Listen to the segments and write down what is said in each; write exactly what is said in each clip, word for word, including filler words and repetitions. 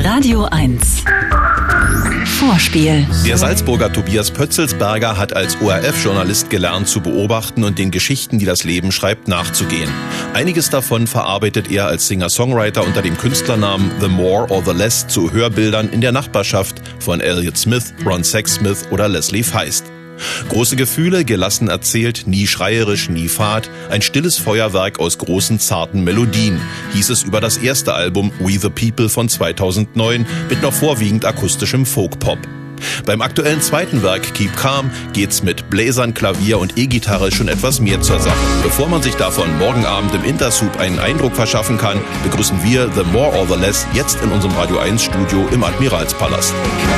Radio eins Vorspiel. Der Salzburger Tobias Pötzelsberger hat als O R F-Journalist gelernt zu beobachten und den Geschichten, die das Leben schreibt, nachzugehen. Einiges davon verarbeitet er als Singer-Songwriter unter dem Künstlernamen The More or the Less zu Hörbildern in der Nachbarschaft von Elliott Smith, Ron Sexsmith oder Leslie Feist. Große Gefühle, gelassen erzählt, nie schreierisch, nie fad, ein stilles Feuerwerk aus großen, zarten Melodien, hieß es über das erste Album We the People von zweitausendneun mit noch vorwiegend akustischem Folk-Pop. Beim aktuellen zweiten Werk Keep Calm geht's mit Bläsern, Klavier und E-Gitarre schon etwas mehr zur Sache. Bevor man sich davon morgen Abend im Intersoup einen Eindruck verschaffen kann, begrüßen wir The More or the Less jetzt in unserem Radio eins Studio im Admiralspalast.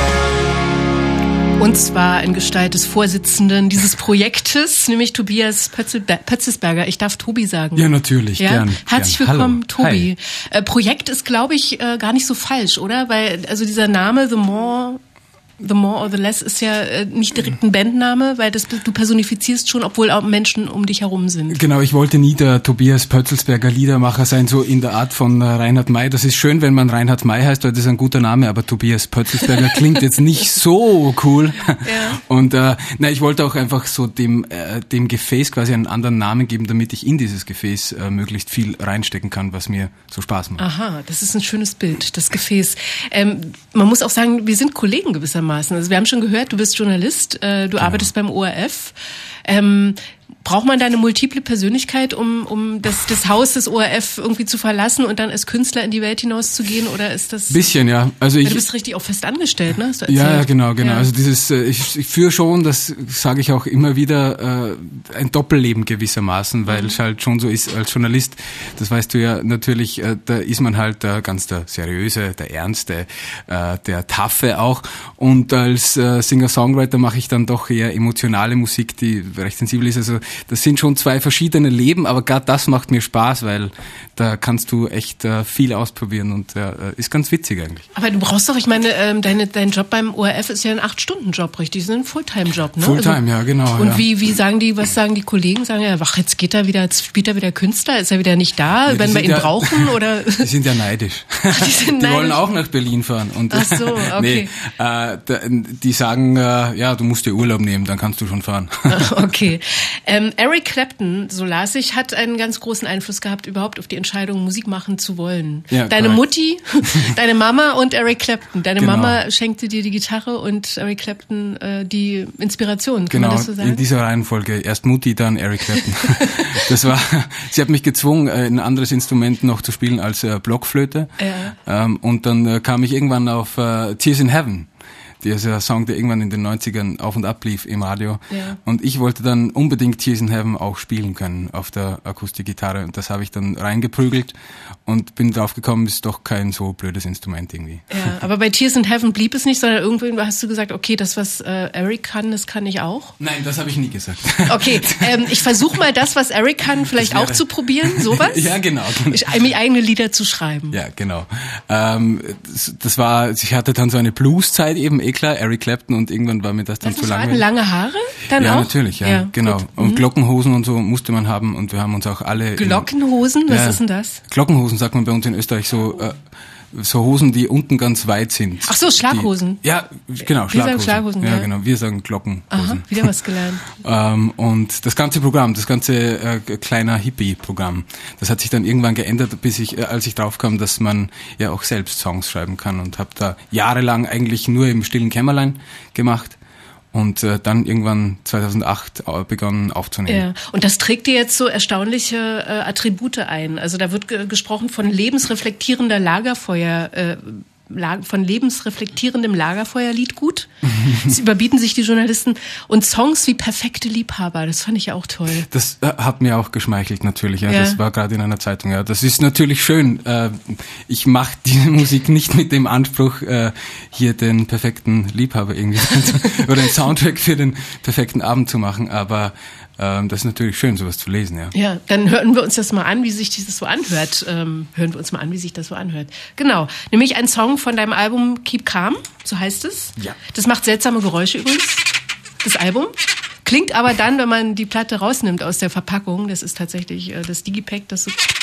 Und zwar in Gestalt des Vorsitzenden dieses Projektes, nämlich Tobias Pötzelsberger. Ich darf Tobi sagen. Ja, natürlich, ja? gern. Herzlich gern. willkommen, Hallo. Tobi. Äh, Projekt ist, glaube ich, äh, gar nicht so falsch, oder? Weil also dieser Name The More... The More or the Less ist ja äh, nicht direkt ein Bandname, weil das, du personifizierst schon, obwohl auch Menschen um dich herum sind. Genau, ich wollte nie der Tobias Pötzelsberger Liedermacher sein, so in der Art von äh, Reinhard May. Das ist schön, wenn man Reinhard May heißt, weil das ist ein guter Name, aber Tobias Pötzelsberger klingt jetzt nicht so cool. Ja. Und äh, na, ich wollte auch einfach so dem äh, dem Gefäß quasi einen anderen Namen geben, damit ich in dieses Gefäß äh, möglichst viel reinstecken kann, was mir so Spaß macht. Aha, das ist ein schönes Bild, das Gefäß. Ähm, man muss auch sagen, wir sind Kollegen gewissermaßen. Also wir haben schon gehört, du bist Journalist, äh, du genau. arbeitest beim O R F. Ähm, braucht man da eine multiple Persönlichkeit, um, um das, das Haus des O R F irgendwie zu verlassen und dann als Künstler in die Welt hinauszugehen? Oder ist das... Bisschen, ja. Also ich, ja, du bist richtig auch fest angestellt, ne? Hast du ja, ja, genau, genau. Ja. Also dieses, ich, ich führe schon, das sage ich auch immer wieder, ein Doppelleben gewissermaßen, weil mhm. es halt schon so ist als Journalist, das weißt du ja natürlich, da ist man halt ganz der Seriöse, der Ernste, der Taffe auch. Und als Singer-Songwriter mache ich dann doch eher emotionale Musik, die recht sensibel ist. Also das sind schon zwei verschiedene Leben, aber gerade das macht mir Spaß, weil da kannst du echt äh, viel ausprobieren und äh, ist ganz witzig eigentlich. Aber du brauchst doch, ich meine, ähm, deine, dein Job beim O R F ist ja ein acht-Stunden-Job, richtig? Das ist ein Fulltime-Job, ne? Fulltime, also, ja, genau. Und ja. wie wie sagen die, was sagen die Kollegen? Sagen ja, ach, jetzt geht er wieder, jetzt spielt er wieder Künstler, ist er wieder nicht da, ja, wenn wir ihn ja, brauchen, oder? Die sind ja neidisch. Ach, die sind die neidisch. wollen auch nach Berlin fahren. Und, ach so, okay. nee, äh, die sagen, äh, ja, du musst dir Urlaub nehmen, dann kannst du schon fahren. Okay. Ähm, Eric Clapton, so las ich, hat einen ganz großen Einfluss gehabt überhaupt auf die Entscheidung, Musik machen zu wollen. Ja, deine correct. Mutti, deine Mama und Eric Clapton. Deine genau. Mama schenkte dir die Gitarre und Eric Clapton äh, die Inspiration. Kann genau, man das so sagen? In dieser Reihenfolge. Erst Mutti, dann Eric Clapton. Das war, sie hat mich gezwungen, ein anderes Instrument noch zu spielen als äh, Blockflöte. Ja. Ähm, und dann äh, kam ich irgendwann auf äh, Tears in Heaven. Dieser Song, der irgendwann in den neunzigern auf und ab lief im Radio. Ja. Und ich wollte dann unbedingt Tears in Heaven auch spielen können auf der Akustikgitarre. Und das habe ich dann reingeprügelt und bin drauf gekommen, ist doch kein so blödes Instrument irgendwie. Ja, aber bei Tears in Heaven blieb es nicht, sondern irgendwann hast du gesagt, okay, das, was äh, Eric kann, das kann ich auch? Nein, das habe ich nie gesagt. Okay, ähm, ich versuche mal das, was Eric kann, vielleicht auch zu probieren, sowas? Ja, genau. genau. Ich, eigene Lieder zu schreiben. Ja, genau. Ähm, das, das war, ich hatte dann so eine Blues-Zeit eben, klar, Eric Clapton und irgendwann war mir das dann das zu lang. Hatten lange Haare dann ja, auch? Natürlich, ja, ja genau. Gut. Und mhm. Glockenhosen und so musste man haben und wir haben uns auch alle... Glockenhosen? Was ja, ist denn das? Glockenhosen sagt man bei uns in Österreich so... Äh, so Hosen, die unten ganz weit sind. Ach so, Schlaghosen. Die, ja, genau, wir Schlaghosen. Sagen Schlaghosen. Ja, ja, genau, wir sagen Glockenhosen. Aha, wieder was gelernt. ähm, und das ganze Programm, das ganze äh, kleiner Hippie-Programm, das hat sich dann irgendwann geändert, bis ich, äh, als ich drauf kam, dass man ja auch selbst Songs schreiben kann und habe da jahrelang eigentlich nur im stillen Kämmerlein gemacht. Und äh, dann irgendwann zweitausendacht begonnen aufzunehmen. Ja. Und das trägt dir jetzt so erstaunliche äh, Attribute ein. Also da wird ge- gesprochen von lebensreflektierender Lagerfeuer, äh, la- von lebensreflektierendem Lagerfeuerliedgut. Das überbieten sich die Journalisten. Und Songs wie perfekte Liebhaber, das fand ich ja auch toll. Das äh, hat mir auch geschmeichelt natürlich. Ja. Ja. Das war gerade in einer Zeitung. Ja, das ist natürlich schön. Äh, ich mache diese Musik nicht mit dem Anspruch, äh, hier den perfekten Liebhaber irgendwie oder einen Soundtrack für den perfekten Abend zu machen. Aber ähm, das ist natürlich schön, sowas zu lesen. Ja. Ja, dann hören wir uns das mal an, wie sich das so anhört. Ähm, hören wir uns mal an, wie sich das so anhört. Genau, nämlich ein Song von deinem Album Keep Calm, so heißt es. Ja. Das macht seltsame Geräusche übrigens, das Album. Klingt aber dann, wenn man die Platte rausnimmt aus der Verpackung, das ist tatsächlich äh, das Digipack, das so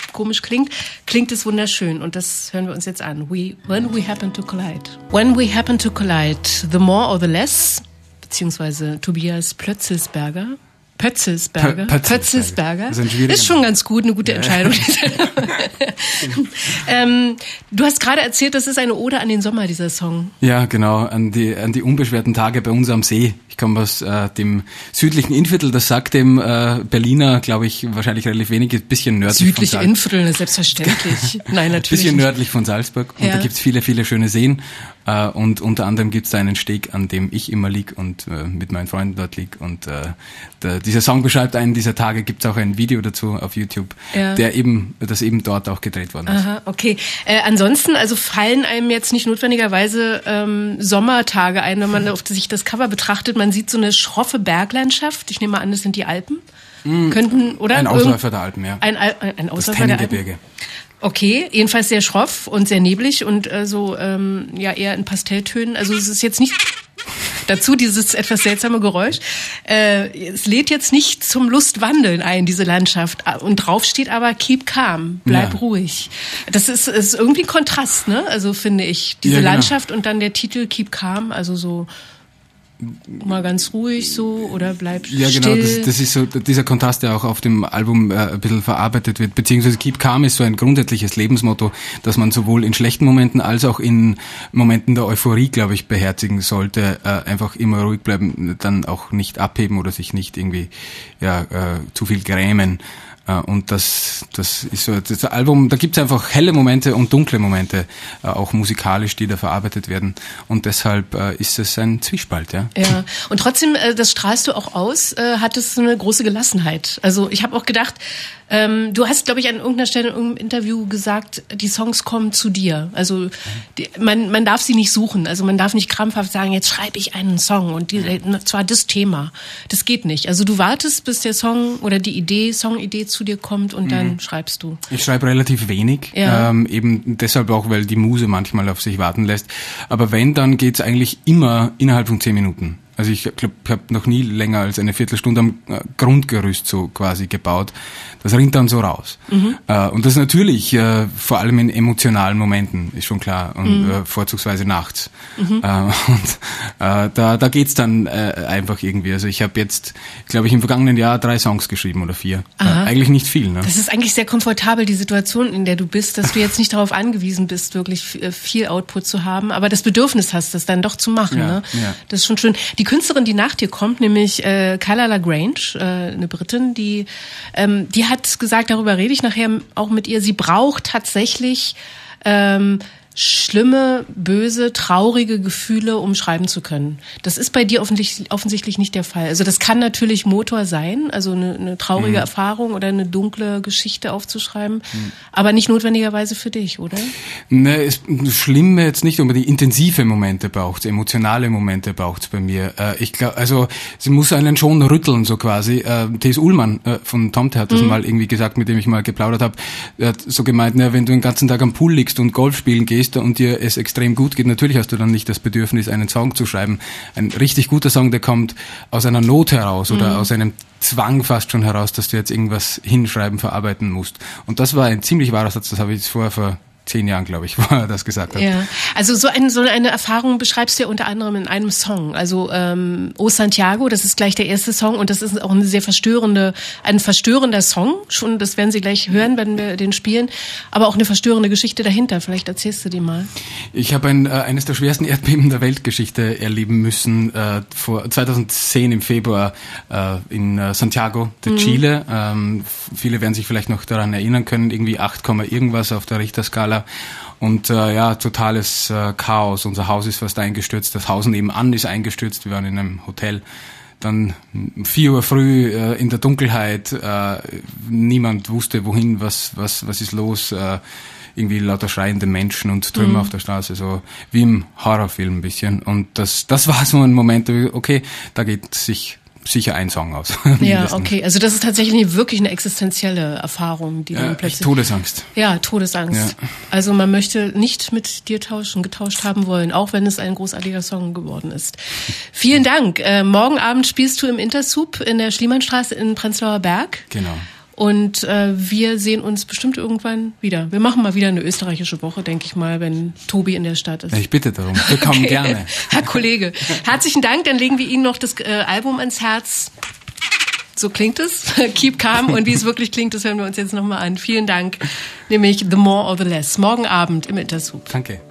komisch klingt, klingt es wunderschön. Und das hören wir uns jetzt an. We, When We Happen to Collide. When We Happen to Collide, the more or the less, beziehungsweise Tobias Plötzelsberger. Pötzelsberger. Pö- Pötzelsberger. Das ist, ist schon ganz gut, eine gute Entscheidung. ähm, du hast gerade erzählt, das ist eine Ode an den Sommer, dieser Song. Ja, genau, an die, an die unbeschwerten Tage bei uns am See. Ich komme aus äh, dem südlichen Innviertel, das sagt dem äh, Berliner, glaube ich, wahrscheinlich relativ wenig, ein bisschen nördlich Südliche von Salzburg. Innviertel, selbstverständlich. Nein, natürlich Ein bisschen nicht. nördlich von Salzburg. Und ja. da gibt's viele, viele schöne Seen. Äh, und unter anderem gibt's da einen Steg, an dem ich immer lieg und äh, mit meinen Freunden dort lieg. Und äh, der, dieser Song beschreibt einen dieser Tage, gibt's auch ein Video dazu auf YouTube, ja. der eben, das eben dort auch gedreht worden ist. Aha, okay. Äh, ansonsten, also fallen einem jetzt nicht notwendigerweise ähm, Sommertage ein, wenn man auf sich das Cover betrachtet. Man sieht so eine schroffe Berglandschaft. Ich nehme mal an, das sind die Alpen. Mm, Könnten, oder? Ein Ausläufer der Alpen, ja. Ein, ein, ein Ausläufer das der Alpen. Okay, jedenfalls sehr schroff und sehr neblig und äh, so ähm, ja eher in Pastelltönen. Also es ist jetzt nicht dazu dieses etwas seltsame Geräusch. Äh, es lädt jetzt nicht zum Lustwandeln ein, diese Landschaft. Und drauf steht aber Keep Calm, bleib ja. ruhig. Das ist, ist irgendwie ein Kontrast, ne? Also finde ich. Diese ja, genau. Landschaft und dann der Titel Keep Calm, also so mal ganz ruhig so oder bleib ja, still. Ja genau, das, das ist so dieser Kontrast, der auch auf dem Album äh, ein bisschen verarbeitet wird, beziehungsweise Keep Calm ist so ein grundsätzliches Lebensmotto, das man sowohl in schlechten Momenten als auch in Momenten der Euphorie, glaube ich, beherzigen sollte. Äh, einfach immer ruhig bleiben, dann auch nicht abheben oder sich nicht irgendwie ja äh, zu viel grämen. Und das, das ist so, das Album, da gibt's einfach helle Momente und dunkle Momente, auch musikalisch, die da verarbeitet werden. Und deshalb ist es ein Zwiespalt, ja. Ja, und trotzdem, das strahlst du auch aus, hat es eine große Gelassenheit. Also ich habe auch gedacht, ähm, du hast, glaube ich, an irgendeiner Stelle in irgendeinem Interview gesagt, die Songs kommen zu dir. Also die, man, man darf sie nicht suchen. Also man darf nicht krampfhaft sagen, jetzt schreibe ich einen Song und die, zwar das Thema. Das geht nicht. Also du wartest, bis der Song oder die Idee, Songidee zu dir kommt und dann mhm. schreibst du. Ich schreibe relativ wenig, ja. ähm, eben deshalb auch, weil die Muse manchmal auf sich warten lässt. Aber wenn, dann geht's eigentlich immer innerhalb von zehn Minuten. Also ich glaube, ich habe noch nie länger als eine Viertelstunde am Grundgerüst so quasi gebaut. Das rinnt dann so raus. Mhm. Äh, und das natürlich äh, vor allem in emotionalen Momenten, ist schon klar. Und mhm. äh, vorzugsweise nachts. Mhm. Äh, und äh, da, da geht's dann äh, einfach irgendwie. Also ich habe jetzt, glaube ich, im vergangenen Jahr drei Songs geschrieben oder vier. Äh, eigentlich nicht viel. Ne? Das ist eigentlich sehr komfortabel, die Situation, in der du bist, dass du jetzt nicht darauf angewiesen bist, wirklich viel Output zu haben, aber das Bedürfnis hast, das dann doch zu machen. Ja, ne? Ja. Das ist schon schön. Die Künstlerin, die nach dir kommt, nämlich äh, Kyla LaGrange, äh, eine Britin, die, ähm, die hat gesagt, darüber rede ich nachher auch mit ihr, sie braucht tatsächlich ähm, schlimme, böse, traurige Gefühle, um schreiben zu können. Das ist bei dir offensichtlich, offensichtlich nicht der Fall. Also das kann natürlich Motor sein, also eine, eine traurige mhm. Erfahrung oder eine dunkle Geschichte aufzuschreiben, mhm. aber nicht notwendigerweise für dich, oder? Ne, es, schlimme jetzt nicht, aber die intensive Momente braucht's, emotionale Momente braucht's bei mir. Äh, ich glaube, also sie muss einen schon rütteln, so quasi. Äh, T S. Ullmann äh, von Tomte hat das mhm. mal irgendwie gesagt, mit dem ich mal geplaudert habe. Er hat so gemeint, na, wenn du den ganzen Tag am Pool liegst und Golf spielen gehst und dir es extrem gut geht, natürlich hast du dann nicht das Bedürfnis, einen Song zu schreiben. Ein richtig guter Song, der kommt aus einer Not heraus oder mhm. aus einem Zwang fast schon heraus, dass du jetzt irgendwas hinschreiben, verarbeiten musst. Und das war ein ziemlich wahrer Satz, das habe ich jetzt vorher vor zehn Jahren, glaube ich, wo er das gesagt hat. Ja, also so eine, so eine Erfahrung beschreibst du ja unter anderem in einem Song. Also ähm, O Santiago, das ist gleich der erste Song und das ist auch eine sehr verstörende, ein verstörender Song. Schon, das werden Sie gleich hören, wenn wir den spielen. Aber auch eine verstörende Geschichte dahinter. Vielleicht erzählst du die mal. Ich habe ein, äh, eines der schwersten Erdbeben der Weltgeschichte erleben müssen äh, vor zweitausendzehn im Februar äh, in äh, Santiago de Chile. Mhm. Ähm, viele werden sich vielleicht noch daran erinnern können. Irgendwie acht, irgendwas auf der Richterskala. Und äh, ja, totales äh, Chaos. Unser Haus ist fast eingestürzt. Das Haus nebenan ist eingestürzt. Wir waren in einem Hotel. Dann vier Uhr früh äh, in der Dunkelheit. Äh, niemand wusste, wohin, was was was ist los. Äh, irgendwie lauter schreiende Menschen und Trümmer mhm. auf der Straße. So wie im Horrorfilm ein bisschen. Und das das war so ein Moment, okay, da geht sich sicher ein Song aus. Ja, okay. Also das ist tatsächlich wirklich eine existenzielle Erfahrung, die ja, dann plötzlich... Todesangst. Ja, Todesangst. Ja. Also man möchte nicht mit dir tauschen, getauscht haben wollen, auch wenn es ein großartiger Song geworden ist. Vielen Dank. Äh, morgen Abend spielst du im Intersoup in der Schliemannstraße in Prenzlauer Berg. Genau. Und äh, wir sehen uns bestimmt irgendwann wieder. Wir machen mal wieder eine österreichische Woche, denke ich mal, wenn Tobi in der Stadt ist. Ich bitte darum. Wir kommen okay. gerne. Herr Kollege, herzlichen Dank. Dann legen wir Ihnen noch das äh, Album ans Herz. So klingt es. Keep Calm. Und wie es wirklich klingt, das hören wir uns jetzt nochmal an. Vielen Dank. Nämlich The More or the Less. Morgen Abend im Intersoup. Danke.